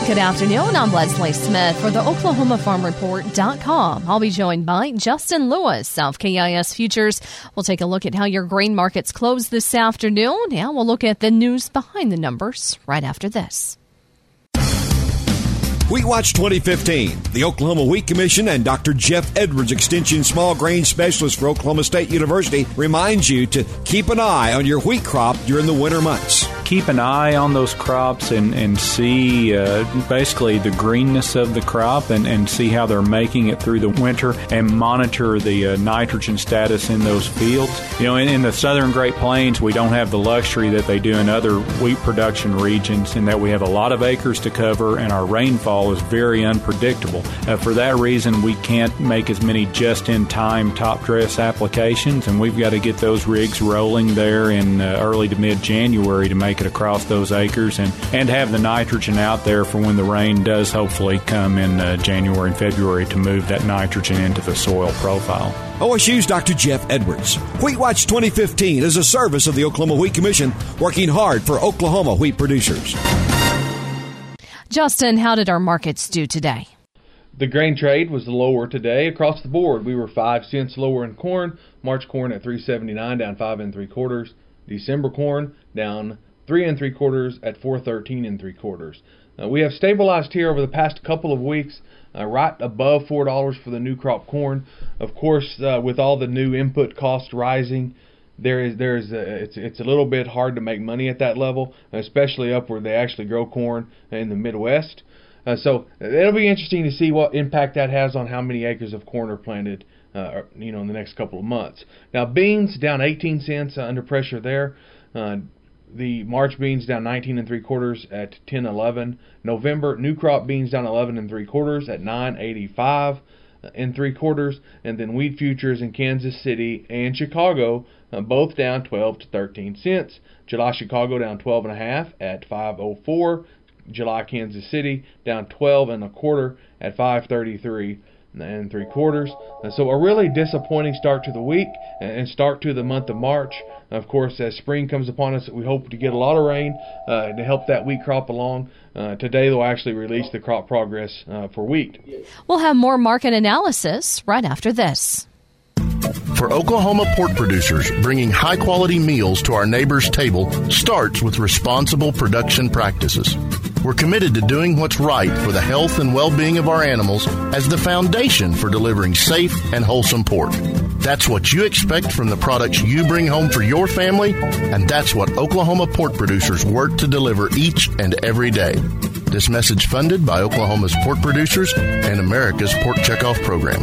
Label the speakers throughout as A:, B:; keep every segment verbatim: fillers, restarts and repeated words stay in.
A: Good afternoon. I'm Leslie Smith for the Oklahoma Farm Report dot com. I'll be joined by Justin Lewis, South K I S Futures. We'll take a look at how your grain markets close this afternoon, and we'll look at the news behind the numbers right after this.
B: Wheat Watch twenty fifteen. The Oklahoma Wheat Commission and Doctor Jeff Edwards, Extension Small Grain Specialist for Oklahoma State University, reminds you to keep an eye on your wheat crop during the winter months.
C: Keep an eye on those crops and, and see uh, basically the greenness of the crop and, and see how they're making it through the winter, and monitor the uh, nitrogen status in those fields. You know, in, in the southern Great Plains, we don't have the luxury that they do in other wheat production regions, in that we have a lot of acres to cover and our rainfall is very unpredictable. Uh, for that reason, we can't make as many just-in-time top dress applications, and we've got to get those rigs rolling there in uh, early to mid-January to make it across those acres and, and have the nitrogen out there for when the rain does hopefully come in uh, January and February to move that nitrogen into the soil profile.
B: O S U's Doctor Jeff Edwards. Wheat Watch twenty fifteen is a service of the Oklahoma Wheat Commission, working hard for Oklahoma wheat producers.
A: Justin, how did our markets do today?
D: The grain trade was lower today across the board. We were five cents lower in corn. March corn at three seventy-nine, down five and three quarters. December corn down three and three quarters at four thirteen and three quarters. Uh, we have stabilized here over the past couple of weeks, uh, right above four dollars for the new crop corn. Of course, uh, with all the new input costs rising, there is there is a, it's it's a little bit hard to make money at that level, especially up where they actually grow corn in the Midwest. Uh, so it'll be interesting to see what impact that has on how many acres of corn are planted, uh, you know, in the next couple of months. Now, beans down eighteen cents, uh, under pressure there. Uh, The March beans down nineteen and three quarters at ten eleven. November new crop beans down eleven and three quarters at nine eighty-five and three quarters. And then wheat futures in Kansas City and Chicago uh, both down twelve to thirteen cents. July Chicago down twelve and a half at five oh four. July Kansas City down twelve and a quarter at five thirty-three and three quarters. Uh, so a really disappointing start to the week and start to the month of March. Of course, as spring comes upon us, we hope to get a lot of rain uh, to help that wheat crop along. Uh, today, they'll actually release the crop progress uh, for wheat.
A: We'll have more market analysis right after this.
E: For Oklahoma pork producers, bringing high-quality meals to our neighbors' table starts with responsible production practices. We're committed to doing what's right for the health and well-being of our animals as the foundation for delivering safe and wholesome pork. That's what you expect from the products you bring home for your family, and that's what Oklahoma pork producers work to deliver each and every day. This message funded by Oklahoma's pork producers and America's Pork Checkoff Program.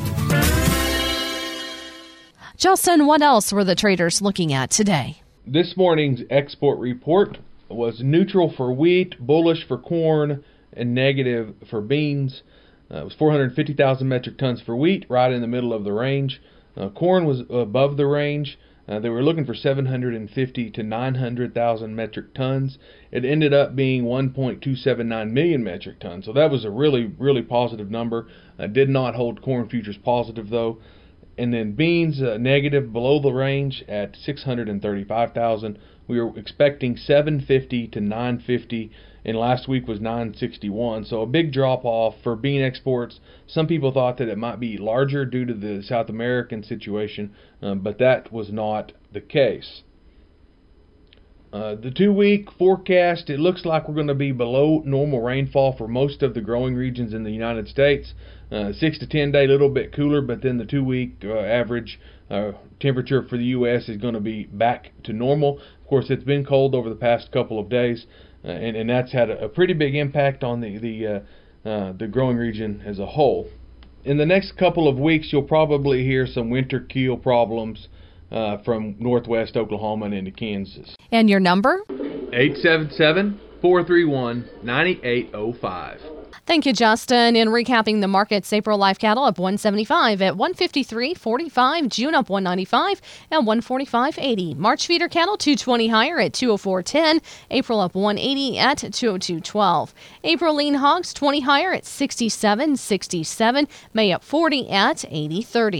A: Justin, what else were the traders looking at today?
D: This morning's export report was neutral for wheat, bullish for corn, and negative for beans. Uh, it was four hundred fifty thousand metric tons for wheat, right in the middle of the range. Uh, corn was above the range. Uh, they were looking for seven hundred fifty to nine hundred thousand metric tons. It ended up being one point two seven nine million metric tons. So that was a really, really positive number. Uh, did not hold corn futures positive, though. And then beans, uh, negative below the range at six hundred thirty-five thousand. We were expecting seven fifty to nine fifty, and last week was nine sixty-one. So a big drop off for bean exports. Some people thought that it might be larger due to the South American situation, um, but that was not the case. Uh, the two-week forecast, it looks like we're going to be below normal rainfall for most of the growing regions in the United States. Uh, six to ten day, a little bit cooler, but then the two-week uh, average uh, temperature for the U S is going to be back to normal. Of course, it's been cold over the past couple of days, uh, and, and that's had a, a pretty big impact on the the uh, uh, the growing region as a whole. In the next couple of weeks, you'll probably hear some winter keel problems uh, from northwest Oklahoma and into Kansas.
A: And your number?
D: eight seven seven, four three one, nine eight zero five.
A: Thank you, Justin. In recapping the markets, April live cattle up one seventy-five at one fifty-three forty-five. June up one ninety-five at one forty-five eighty. March feeder cattle two twenty higher at two oh four ten. April up one eighty at two oh two twelve. April lean hogs twenty higher at sixty-seven sixty-seven. May up forty at eighty thirty.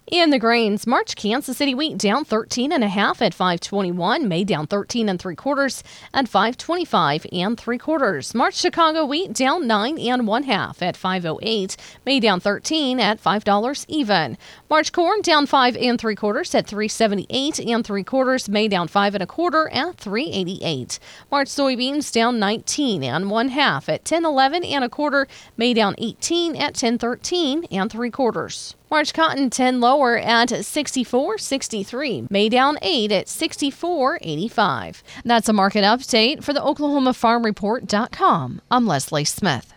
A: In the grains, March Kansas City wheat down thirteen and a half at five twenty-one. May down thirteen and three quarters at five twenty-five and three quarters. March Chicago wheat down nine and one half at five oh eight. May down thirteen at five dollars even. March corn down five and three quarters at three seventy-eight and three quarters. May down five and a quarter at three eighty-eight. March soybeans down nineteen and one half at ten eleven and a quarter. May down eighteen at ten thirteen and three quarters. March cotton ten lower at sixty-four sixty-three. May down eight at sixty-four eighty-five. That's a market update for the Oklahoma Farm Report dot com. I'm Leslie Smith.